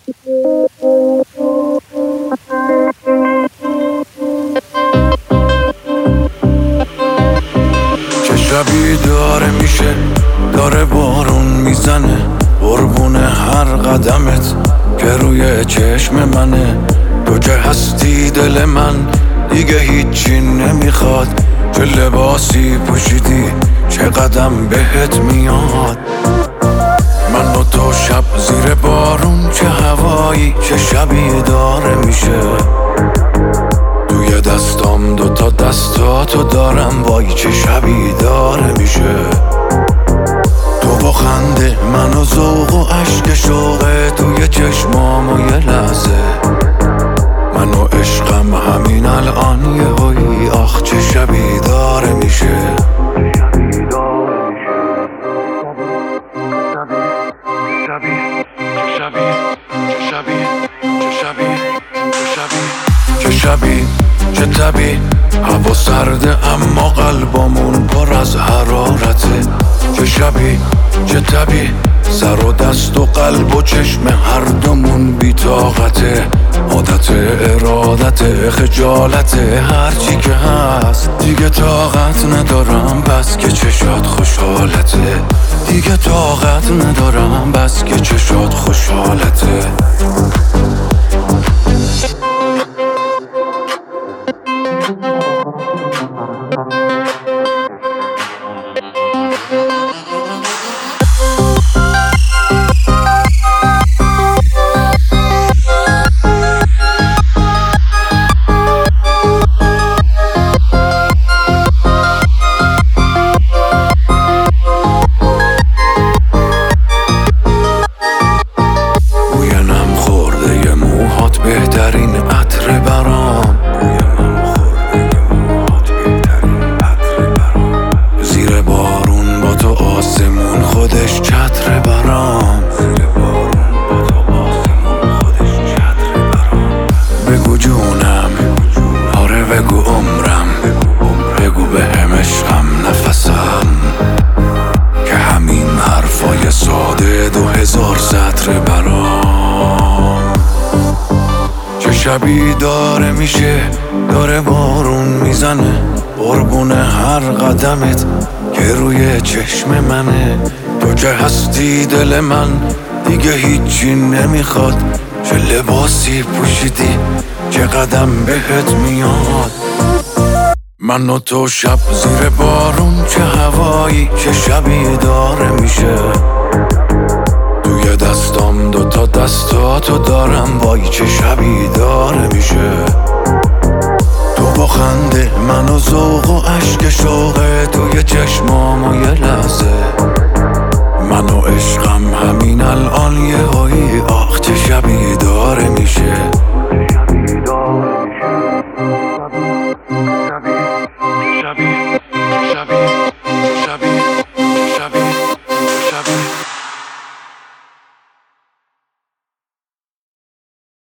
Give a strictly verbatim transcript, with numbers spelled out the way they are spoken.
چه شبی داره میشه، داره بارون میزنه قربون هر قدمت که روی چشم منه. تو که هستی دل من دیگه هیچی نمیخواد، چه لباسی پوشیدی چه قدم بهت میاد. من و تو شب زیر بارون، چه هوایی چه شبی داره میشه. توی دستام دوتا دستاتو دارم، وای چه شبی داره میشه. تو با خنده من و ذوق و عشق شوقه توی چشمام و یه لحظه. من و عشقم همین الان یه هایی، آخ چه شبی داره میشه. چه شبی چه تبی، هوا سرده اما قلبمون پر از حرارته. چه شبی چه تبی، سر و دست و قلب و چشم هر دومون بی طاقته. عادت ارادت خجالت هرچی که هست، دیگه طاقت ندارم بس که چشات خوشحالته. دیگه طاقت ندارم بس که چشات خوشحالته. بهترین عطر برام، زیر بارون با تو آسمون خودش چتر برام. بگو جونم، آره بگو عمرم، بگو به هم عشقم نفسم، که همین حرفای ساده دو هزار سطر برام. چه شبی داره میشه، داره بارون میزنه قربون هر قدمت که روی چشم منه. تو که هستی دل من دیگه هیچی نمیخواد، چه لباسی پوشیدی چه قدم بهت میاد. من و تو شب زیر بارون، چه هوایی چه شبی داره میشه. توی دستام دوتا دستاتو دارم، وای چه شبی داره میشه. تو با خنده من و ذوق و عشق شوقه توی چشمام و یه لحظه. من و عشقم همین الان یه هایی، آخ چه شبی داره میشه. شبی شبی شبی